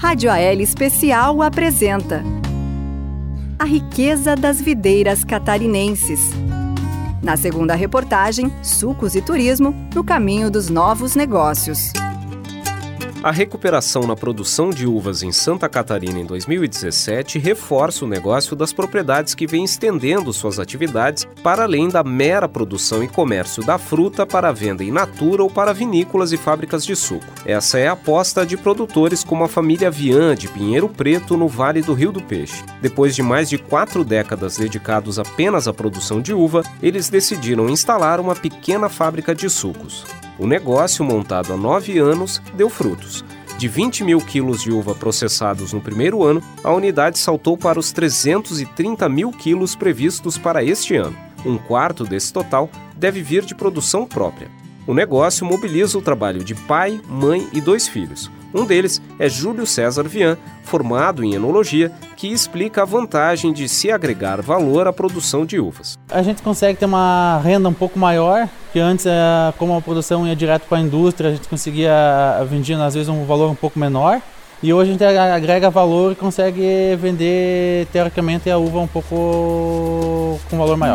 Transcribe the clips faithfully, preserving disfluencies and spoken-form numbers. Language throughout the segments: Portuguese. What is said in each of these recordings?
Rádio A L Especial apresenta A Riqueza das Videiras Catarinenses. Na segunda reportagem, Sucos e Turismo no caminho dos novos negócios. A recuperação na produção de uvas em Santa Catarina em dois mil e dezessete reforça o negócio das propriedades que vem estendendo suas atividades para além da mera produção e comércio da fruta para a venda in natura ou para vinícolas e fábricas de suco. Essa é a aposta de produtores como a família Vian de Pinheiro Preto, no Vale do Rio do Peixe. Depois de mais de quatro décadas dedicados apenas à produção de uva, eles decidiram instalar uma pequena fábrica de sucos. O negócio, montado há nove anos, deu frutos. De vinte mil quilos de uva processados no primeiro ano, a unidade saltou para os trezentos e trinta mil quilos previstos para este ano. Um quarto desse total deve vir de produção própria. O negócio mobiliza o trabalho de pai, mãe e dois filhos. Um deles é Júlio César Vian, formado em enologia, que explica a vantagem de se agregar valor à produção de uvas. A gente consegue ter uma renda um pouco maior, que antes, como a produção ia direto para a indústria, a gente conseguia vender às vezes um valor um pouco menor. E hoje a gente agrega valor e consegue vender, teoricamente, a uva um pouco com valor maior.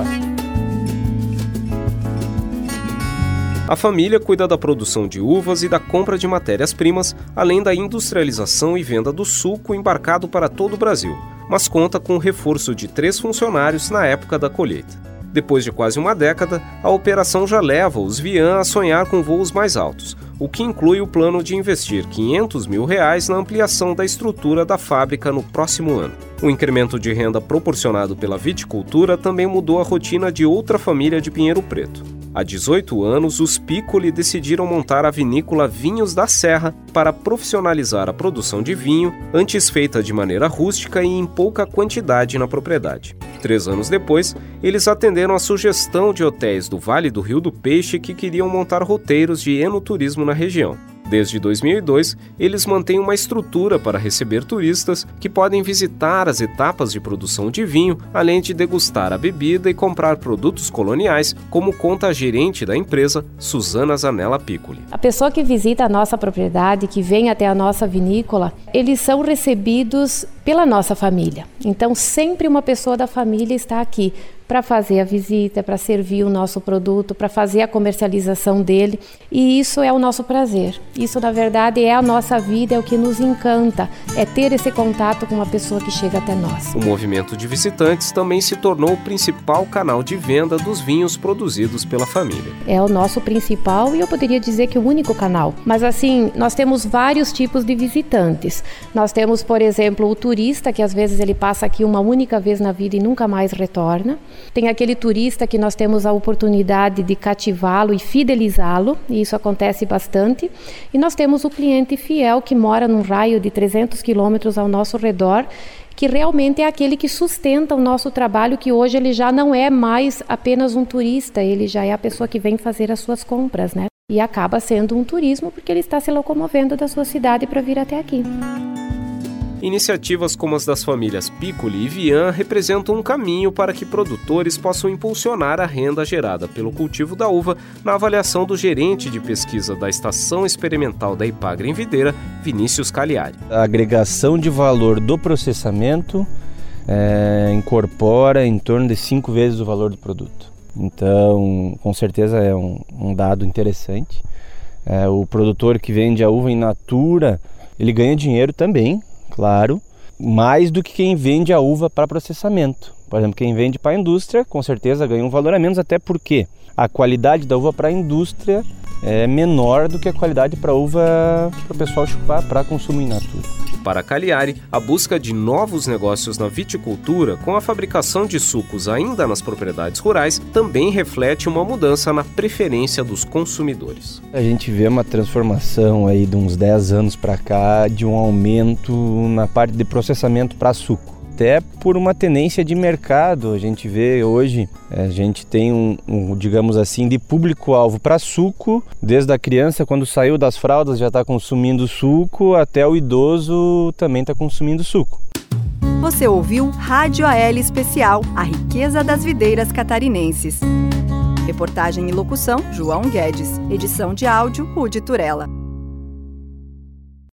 A família cuida da produção de uvas e da compra de matérias-primas, além da industrialização e venda do suco embarcado para todo o Brasil, mas conta com o reforço de três funcionários na época da colheita. Depois de quase uma década, a operação já leva os Vian a sonhar com voos mais altos, o que inclui o plano de investir quinhentos mil reais na ampliação da estrutura da fábrica no próximo ano. O incremento de renda proporcionado pela viticultura também mudou a rotina de outra família de Pinheiro Preto. Há dezoito anos, os Piccoli decidiram montar a vinícola Vinhos da Serra para profissionalizar a produção de vinho, antes feita de maneira rústica e em pouca quantidade na propriedade. Três anos depois, eles atenderam a sugestão de hotéis do Vale do Rio do Peixe que queriam montar roteiros de enoturismo na região. Desde dois mil e dois, eles mantêm uma estrutura para receber turistas que podem visitar as etapas de produção de vinho, além de degustar a bebida e comprar produtos coloniais, como conta a gerente da empresa, Suzana Zanella Piccoli. A pessoa que visita a nossa propriedade, que vem até a nossa vinícola, eles são recebidos pela nossa família. Então, sempre uma pessoa da família está aqui para fazer a visita, para servir o nosso produto, para fazer a comercialização dele. E isso é o nosso prazer. Isso, na verdade, é a nossa vida, é o que nos encanta, é ter esse contato com uma pessoa que chega até nós. O movimento de visitantes também se tornou o principal canal de venda dos vinhos produzidos pela família. É o nosso principal e eu poderia dizer que o único canal. Mas assim, nós temos vários tipos de visitantes. Nós temos, por exemplo, o turista, que às vezes ele passa aqui uma única vez na vida e nunca mais retorna. Tem aquele turista que nós temos a oportunidade de cativá-lo e fidelizá-lo, e isso acontece bastante. E nós temos o cliente fiel que mora num raio de trezentos quilômetros ao nosso redor, que realmente é aquele que sustenta o nosso trabalho, que hoje ele já não é mais apenas um turista, ele já é a pessoa que vem fazer as suas compras, né? E acaba sendo um turismo porque ele está se locomovendo da sua cidade para vir até aqui. Iniciativas como as das famílias Piccoli e Vian representam um caminho para que produtores possam impulsionar a renda gerada pelo cultivo da uva, na avaliação do gerente de pesquisa da Estação Experimental da Ipagre em Videira, Vinícius Cagliari. A agregação de valor do processamento é, incorpora em torno de cinco vezes o valor do produto. Então, com certeza é um, um dado interessante. É, o produtor que vende a uva in natura, ele ganha dinheiro também, claro, mais do que quem vende a uva para processamento. Por exemplo, quem vende para a indústria, com certeza ganha um valor a menos, até porque a qualidade da uva para a indústria é menor do que a qualidade para a uva para o pessoal chupar para consumo in natura. Para Cagliari, a busca de novos negócios na viticultura, com a fabricação de sucos ainda nas propriedades rurais, também reflete uma mudança na preferência dos consumidores. A gente vê uma transformação aí de uns dez anos para cá, de um aumento na parte de processamento para suco. Até por uma tendência de mercado, a gente vê hoje, a gente tem um, um digamos assim, de público-alvo para suco, desde a criança, quando saiu das fraldas, já está consumindo suco, até o idoso também está consumindo suco. Você ouviu Rádio A L Especial, A Riqueza das Videiras Catarinenses. Reportagem e locução, João Guedes. Edição de áudio, Rude Turella.